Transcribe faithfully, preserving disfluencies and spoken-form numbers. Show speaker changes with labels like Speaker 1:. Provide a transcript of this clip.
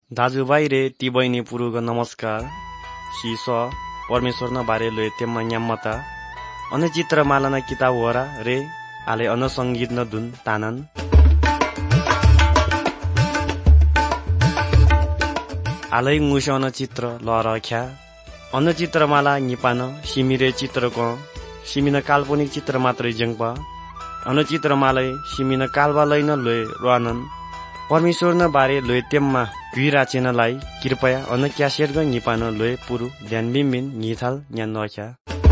Speaker 1: दाजुभाइ रे ती बहिनी पुरुग नमस्कार शीस परमेश्वर बारे लो तेम्मा न्याम्मता अन चित्र मालन किताब होरा रे आले अन संगीत न धुन तानन आलै मुस अन चित्र लरख्या अन चित्र माला निपान सिमिरे चित्र को सिमिन काल्पनिक चित्र मात्रै जंगपा अन चित्र मालै सिमिन काल्बा लैन लोय रोनन परमेश्वर न बारे लोय तेम्मा भुइ राचेनलाई कृपया अन क्यासेट ग निपान लोय पुरु ध्यान बिमिन निथाल न्यान नख्या